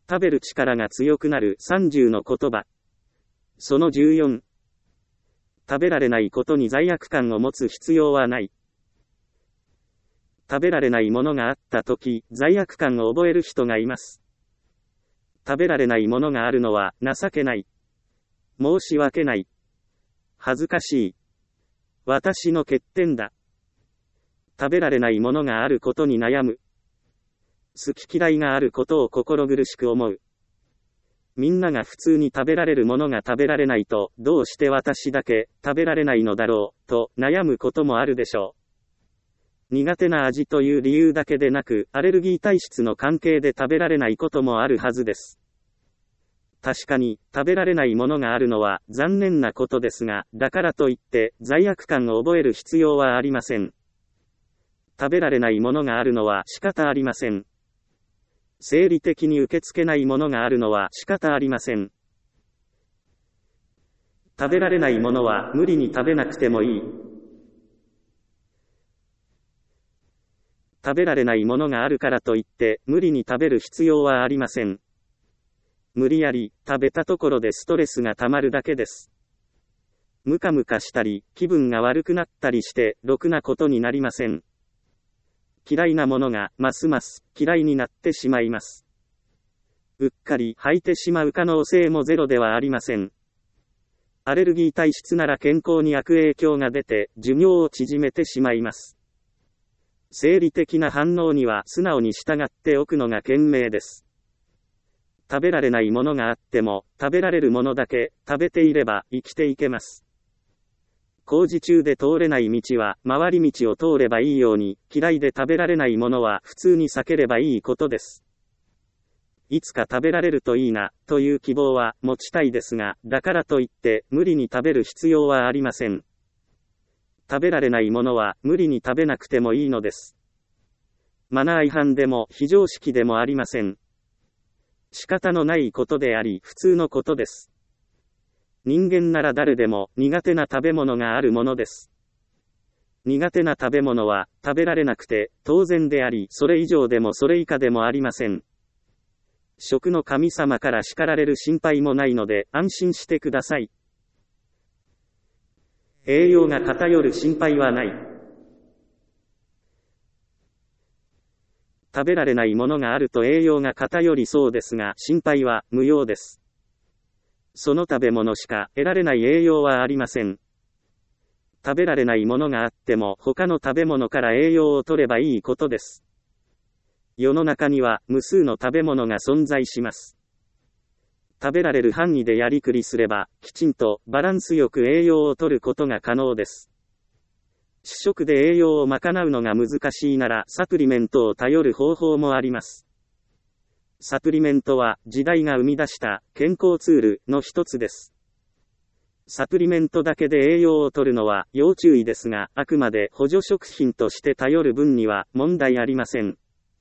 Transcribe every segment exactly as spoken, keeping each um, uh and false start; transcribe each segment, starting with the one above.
食べる力が強くなるさんじゅうの言葉。そのじゅうよん。食べられないことに罪悪感を持つ必要はない。食べられないものがあったとき、罪悪感を覚える人がいます。食べられないものがあるのは情けない。申し訳ない。恥ずかしい。私の欠点だ。食べられないものがあることに悩む。好き嫌いがあることを心苦しく思う。みんなが普通に食べられるものが食べられないと、どうして私だけ食べられないのだろう、と悩むこともあるでしょう。苦手な味という理由だけでなく、アレルギー体質の関係で食べられないこともあるはずです。確かに、食べられないものがあるのは残念なことですが、だからといって罪悪感を覚える必要はありません。食べられないものがあるのは仕方ありません。生理的に受け付けないものがあるのは仕方ありません。食べられないものは無理に食べなくてもいい。食べられないものがあるからといって無理に食べる必要はありません。無理やり食べたところでストレスがたまるだけです。ムカムカしたり気分が悪くなったりしてろくなことになりません。嫌いなものがますます嫌いになってしまいます。うっかり吐いてしまう可能性もゼロではありません。アレルギー体質なら健康に悪影響が出て寿命を縮めてしまいます。生理的な反応には素直に従っておくのが賢明です。食べられないものがあっても食べられるものだけ食べていれば生きていけます。工事中で通れない道は回り道を通ればいいように、嫌いで食べられないものは普通に避ければいいことです。いつか食べられるといいな、という希望は持ちたいですが、だからといって無理に食べる必要はありません。食べられないものは無理に食べなくてもいいのです。マナー違反でも非常識でもありません。仕方のないことであり、普通のことです。人間なら誰でも苦手な食べ物があるものです。苦手な食べ物は食べられなくて当然であり、それ以上でもそれ以下でもありません。食の神様から叱られる心配もないので安心してください。栄養が偏る心配はない。食べられないものがあると栄養が偏りそうですが、心配は無用です。その食べ物しか得られない栄養はありません。食べられないものがあっても他の食べ物から栄養を取ればいいことです。世の中には無数の食べ物が存在します。食べられる範囲でやりくりすれば、きちんとバランスよく栄養を取ることが可能です。主食で栄養を賄うのが難しいならサプリメントを頼る方法もあります。サプリメントは時代が生み出した健康ツールの一つです。サプリメントだけで栄養を取るのは要注意ですが、あくまで補助食品として頼る分には問題ありません。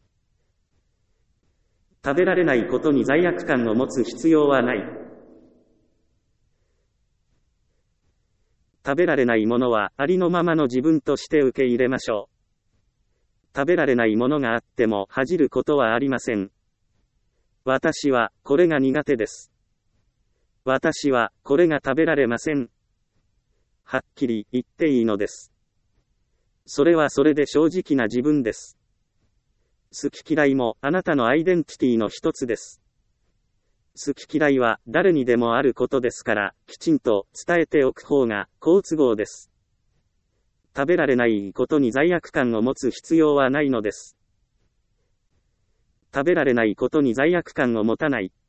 食べられないことに罪悪感を持つ必要はない。食べられないものはありのままの自分として受け入れましょう。食べられないものがあっても恥じることはありません。私はこれが苦手です。私はこれが食べられません。はっきり言っていいのです。それはそれで正直な自分です。好き嫌いもあなたのアイデンティティの一つです。好き嫌いは誰にでもあることですから、きちんと伝えておく方が好都合です。食べられないことに罪悪感を持つ必要はないのです。食べられないことに罪悪感を持たない。